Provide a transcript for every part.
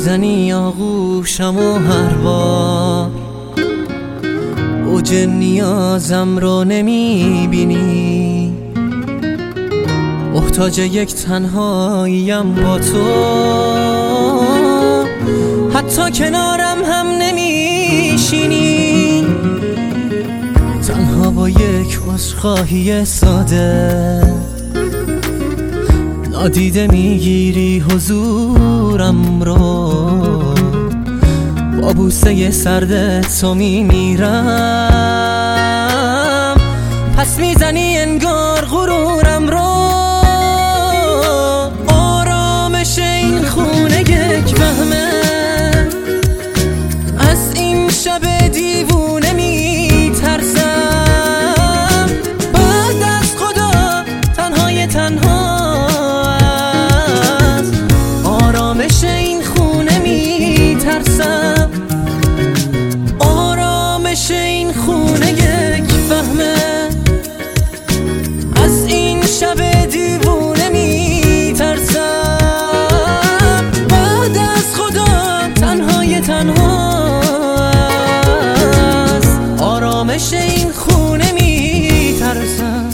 میزنی آغوشم و هر بار اوج نیازم رو نمیبینی، محتاج یک تنهاییم با تو، حتی کنارم هم نمیشینی. تنها با یک عذرخواهی ساده نادیده میگیری حضورم رو، با بوسه سرد تو میمیرم، پس میزنی انگار غرورم رو. آرامش این خونه یک وهمه، از این شب دیوونه میترسم، بعد از خدا تنهای تنها از آرامش این خونه میترسم. آرامش این خونه یک وهمه، از این شب دیوونه میترسم، بعد از خدا تنهای تنها از آرامش این خونه میترسم.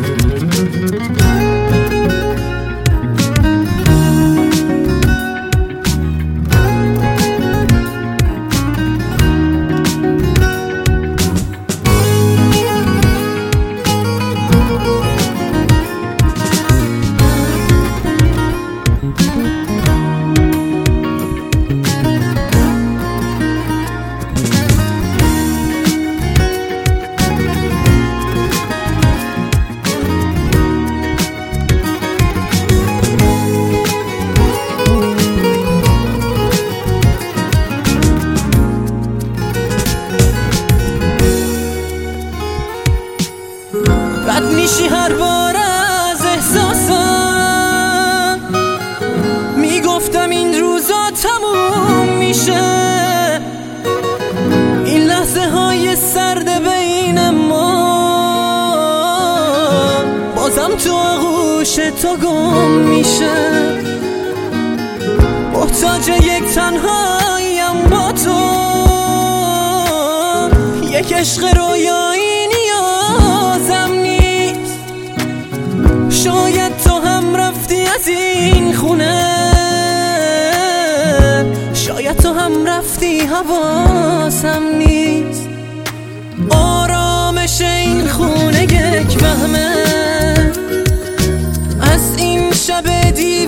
رد میشی هر بار از احساسم، میگفتم این روزا تموم میشه، این لحظه های سرد بین ما بازم تو آغوش تو گم میشه، محتاج یک تنهاییم با تو، یک عشق رویایی نیازم نیست. شاید تو هم رفتی از این خونه، شاید تو هم رفتی حواسم نیست. آرامش این خونه یک وهمه، از این شب